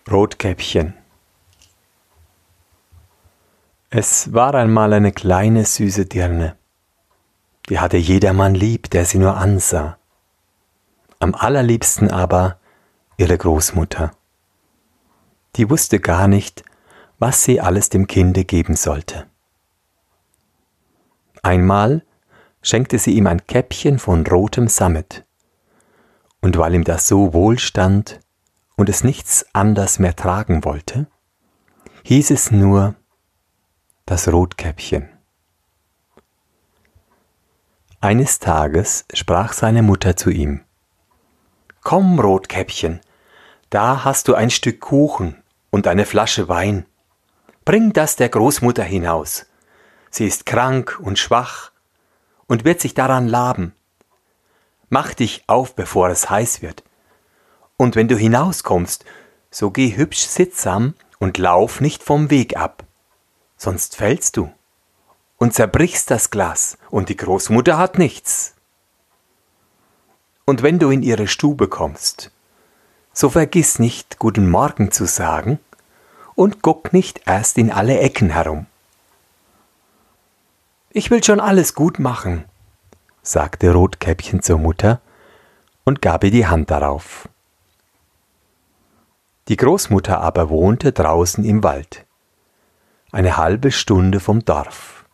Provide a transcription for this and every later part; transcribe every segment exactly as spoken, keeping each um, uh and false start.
Rotkäppchen. Es war einmal eine kleine süße Dirne, die hatte jedermann lieb, der sie nur ansah. Am allerliebsten aber ihre Großmutter. Die wusste gar nicht, was sie alles dem Kinde geben sollte. Einmal schenkte sie ihm ein Käppchen von rotem Sammet, und weil ihm das so wohl stand und es nichts anders mehr tragen wollte, hieß es nur das Rotkäppchen. Eines Tages sprach seine Mutter zu ihm: »Komm, Rotkäppchen, da hast du ein Stück Kuchen und eine Flasche Wein. Bring das der Großmutter hinaus. Sie ist krank und schwach und wird sich daran laben. Mach dich auf, bevor es heiß wird. Und wenn du hinauskommst, so geh hübsch sittsam und lauf nicht vom Weg ab, sonst fällst du und zerbrichst das Glas, und die Großmutter hat nichts. Und wenn du in ihre Stube kommst, so vergiss nicht, guten Morgen zu sagen, und guck nicht erst in alle Ecken herum.« »Ich will schon alles gut machen«, sagte Rotkäppchen zur Mutter und gab ihr die Hand darauf. Die Großmutter aber wohnte draußen im Wald, eine halbe Stunde vom Dorf.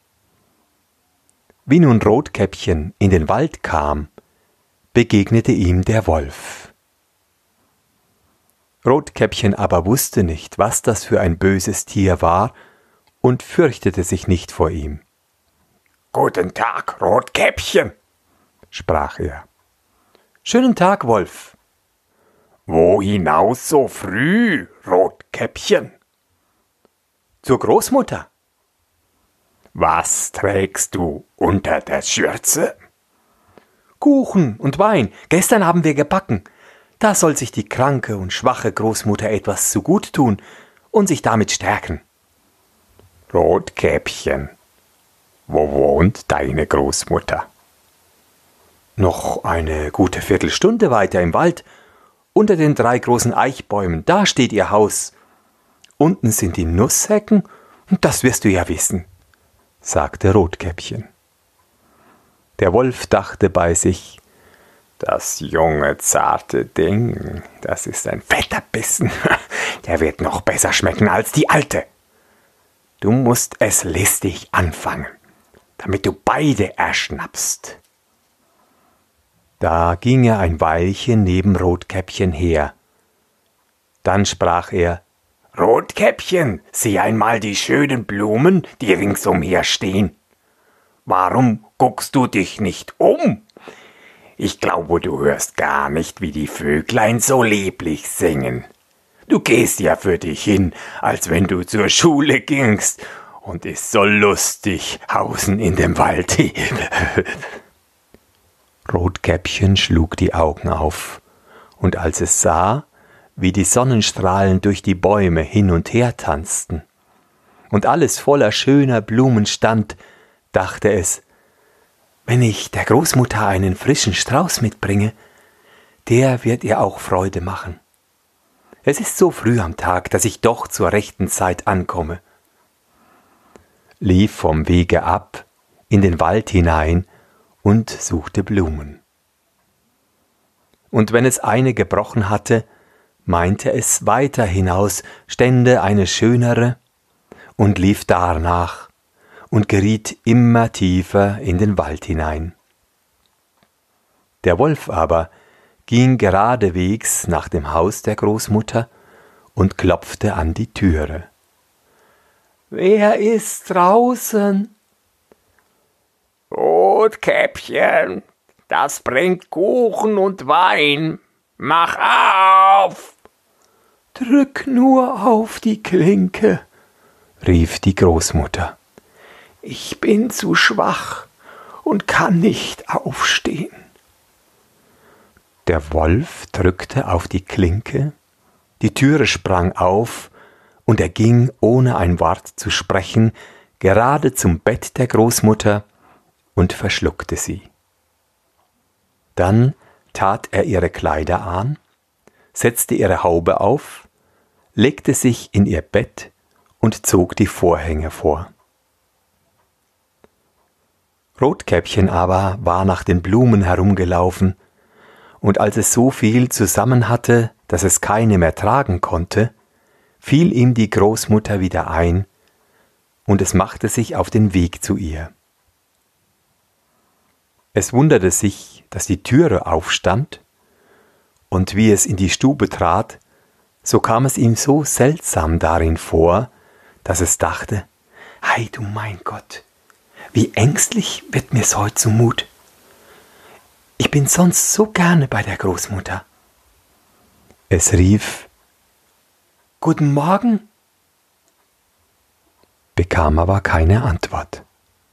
Wie nun Rotkäppchen in den Wald kam, begegnete ihm der Wolf. Rotkäppchen aber wusste nicht, was das für ein böses Tier war, und fürchtete sich nicht vor ihm. »Guten Tag, Rotkäppchen«, sprach er. »Schönen Tag, Wolf.« »Wo hinaus so früh, Rotkäppchen?« »Zur Großmutter.« »Was trägst du unter der Schürze?« »Kuchen und Wein, gestern haben wir gebacken. Da soll sich die kranke und schwache Großmutter etwas zu gut tun und sich damit stärken.« »Rotkäppchen, wo wohnt deine Großmutter?« »Noch eine gute Viertelstunde weiter im Wald, unter den drei großen Eichbäumen, da steht ihr Haus. Unten sind die Nusshecken, und das wirst du ja wissen«, sagte Rotkäppchen. Der Wolf dachte bei sich: »Das junge, zarte Ding, das ist ein fetter Bissen, der wird noch besser schmecken als die alte. Du musst es listig anfangen, damit du beide erschnappst.« Da ging er ein Weilchen neben Rotkäppchen her. Dann sprach er: »Rotkäppchen, sieh einmal die schönen Blumen, die ringsumher stehen. Warum guckst du dich nicht um? Ich glaube, du hörst gar nicht, wie die Vöglein so lieblich singen. Du gehst ja für dich hin, als wenn du zur Schule gingst, und ist so lustig hausen in dem Wald.« Rotkäppchen schlug die Augen auf, und als es sah, wie die Sonnenstrahlen durch die Bäume hin und her tanzten und alles voller schöner Blumen stand, dachte es: »Wenn ich der Großmutter einen frischen Strauß mitbringe, der wird ihr auch Freude machen. Es ist so früh am Tag, dass ich doch zur rechten Zeit ankomme.« Lief vom Wege ab, in den Wald hinein und suchte Blumen. Und wenn es eine gebrochen hatte, meinte es, weiter hinaus stände eine schönere, und lief darnach und geriet immer tiefer in den Wald hinein. Der Wolf aber ging geradewegs nach dem Haus der Großmutter und klopfte an die Türe. »Wer ist draußen?« »Rotkäppchen, das bringt Kuchen und Wein. Mach auf!« »Drück nur auf die Klinke«, rief die Großmutter. »Ich bin zu schwach und kann nicht aufstehen.« Der Wolf drückte auf die Klinke, die Türe sprang auf, und er ging, ohne ein Wort zu sprechen, gerade zum Bett der Großmutter und verschluckte sie. Dann tat er ihre Kleider an, setzte ihre Haube auf legte sich in ihr Bett und zog die Vorhänge vor. Rotkäppchen aber war nach den Blumen herumgelaufen, und als es so viel zusammen hatte, dass es keine mehr tragen konnte, fiel ihm die Großmutter wieder ein, und es machte sich auf den Weg zu ihr. Es wunderte sich, dass die Türe aufstand, und wie es in die Stube trat, so kam es ihm so seltsam darin vor, dass es dachte, »Ei, du mein Gott, wie ängstlich wird mir's heut zumut. Ich bin sonst so gerne bei der Großmutter.« Es rief, »Guten Morgen«, bekam aber keine Antwort.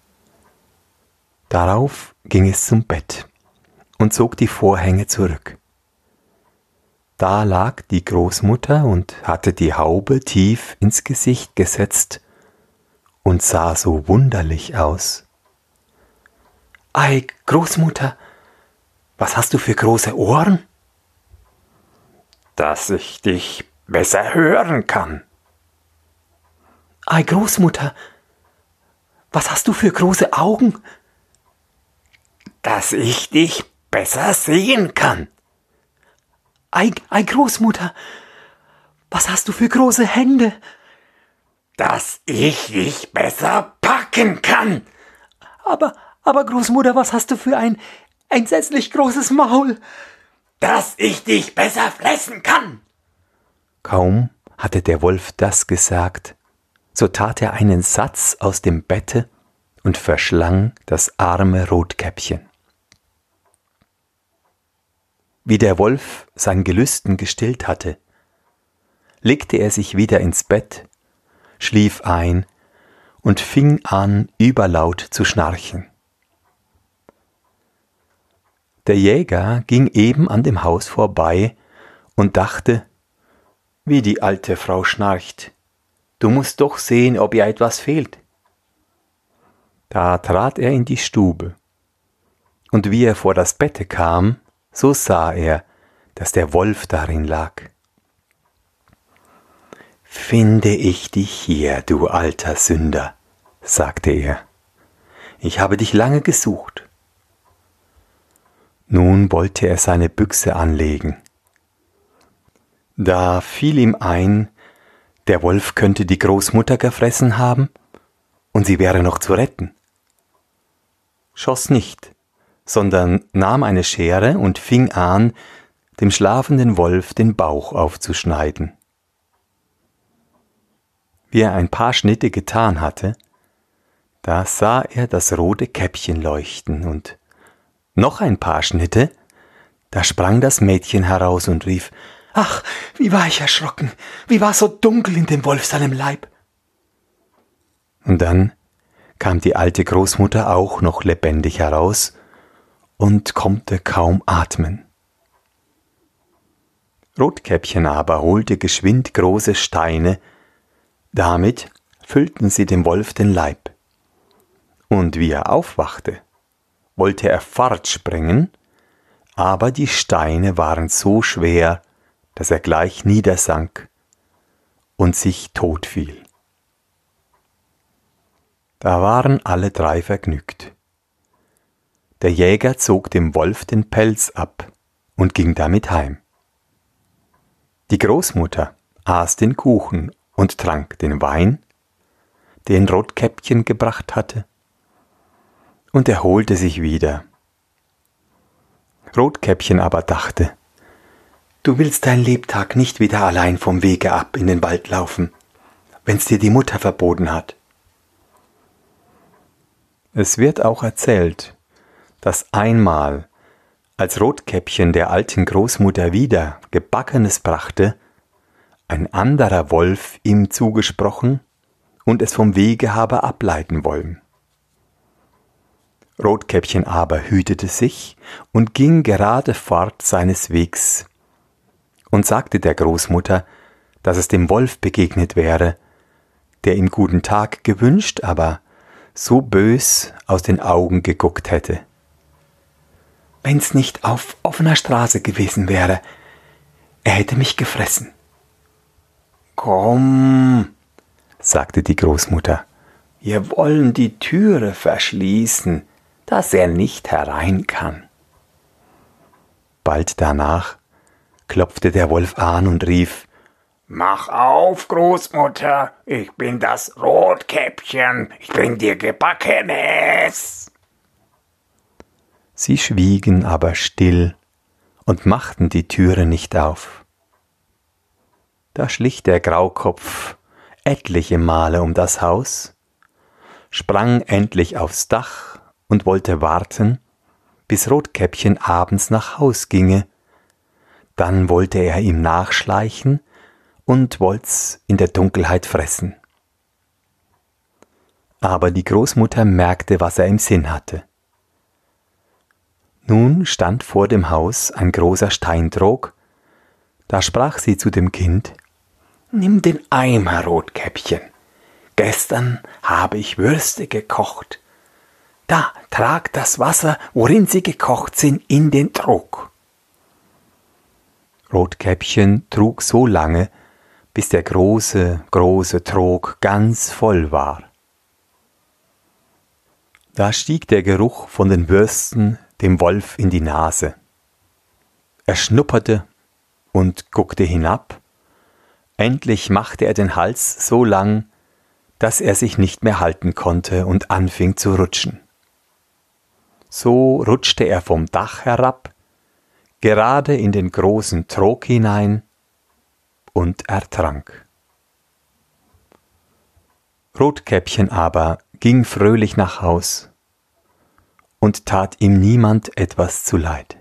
Darauf ging es zum Bett und zog die Vorhänge zurück. Da lag die Großmutter und hatte die Haube tief ins Gesicht gesetzt und sah so wunderlich aus. »Ei, Großmutter, was hast du für große Ohren?« »Dass ich dich besser hören kann.« »Ei, Großmutter, was hast du für große Augen?« »Dass ich dich besser sehen kann.« Ei, ei, Großmutter, was hast du für große Hände?« »Dass ich dich besser packen kann.« Aber, aber Großmutter, was hast du für ein entsetzlich großes Maul?« »Dass ich dich besser fressen kann.« Kaum hatte der Wolf das gesagt, so tat er einen Satz aus dem Bette und verschlang das arme Rotkäppchen. Wie der Wolf sein Gelüsten gestillt hatte, legte er sich wieder ins Bett, schlief ein und fing an, überlaut zu schnarchen. Der Jäger ging eben an dem Haus vorbei und dachte, wie die alte Frau schnarcht, du musst doch sehen, ob ihr etwas fehlt. Da trat er in die Stube, und wie er vor das Bette kam, so sah er, dass der Wolf darin lag. »Finde ich dich hier, du alter Sünder«, sagte er. »Ich habe dich lange gesucht.« Nun wollte er seine Büchse anlegen. Da fiel ihm ein, der Wolf könnte die Großmutter gefressen haben, und sie wäre noch zu retten. Schoss nicht, sondern nahm eine Schere und fing an, dem schlafenden Wolf den Bauch aufzuschneiden. Wie er ein paar Schnitte getan hatte, da sah er das rote Käppchen leuchten, und noch ein paar Schnitte, da sprang das Mädchen heraus und rief, »Ach, wie war ich erschrocken, wie war so dunkel in dem Wolf seinem Leib!« Und dann kam die alte Großmutter auch noch lebendig heraus und konnte kaum atmen. Rotkäppchen aber holte geschwind große Steine, damit füllten sie dem Wolf den Leib. Und wie er aufwachte, wollte er fortspringen, aber die Steine waren so schwer, dass er gleich niedersank und sich tot fiel. Da waren alle drei vergnügt. Der Jäger zog dem Wolf den Pelz ab und ging damit heim. Die Großmutter aß den Kuchen und trank den Wein, den Rotkäppchen gebracht hatte, und erholte sich wieder. Rotkäppchen aber dachte, du willst dein Lebtag nicht wieder allein vom Wege ab in den Wald laufen, wenn's dir die Mutter verboten hat. Es wird auch erzählt, dass einmal, als Rotkäppchen der alten Großmutter wieder Gebackenes brachte, ein anderer Wolf ihm zugesprochen und es vom Wege habe ableiten wollen. Rotkäppchen aber hütete sich und ging gerade fort seines Wegs und sagte der Großmutter, dass es dem Wolf begegnet wäre, der ihm guten Tag gewünscht, aber so bös aus den Augen geguckt hätte. Wenn's nicht auf offener Straße gewesen wäre, er hätte mich gefressen. Komm, sagte die Großmutter, wir wollen die Türe verschließen, dass er nicht herein kann. Bald danach klopfte der Wolf an und rief: Mach auf, Großmutter, ich bin das Rotkäppchen, ich bring dir Gebackenes. Sie schwiegen aber still und machten die Türe nicht auf. Da schlich der Graukopf etliche Male um das Haus, sprang endlich aufs Dach und wollte warten, bis Rotkäppchen abends nach Haus ginge. Dann wollte er ihm nachschleichen und wollt's in der Dunkelheit fressen. Aber die Großmutter merkte, was er im Sinn hatte. Nun stand vor dem Haus ein großer Steintrog. Da sprach sie zu dem Kind: Nimm den Eimer, Rotkäppchen. Gestern habe ich Würste gekocht. Da, trag das Wasser, worin sie gekocht sind, in den Trog. Rotkäppchen trug so lange, bis der große, große Trog ganz voll war. Da stieg der Geruch von den Würsten dem Wolf in die Nase. Er schnupperte und guckte hinab. Endlich machte er den Hals so lang, dass er sich nicht mehr halten konnte und anfing zu rutschen. So rutschte er vom Dach herab, gerade in den großen Trog hinein und ertrank. Rotkäppchen aber ging fröhlich nach Haus und tat ihm niemand etwas zuleid.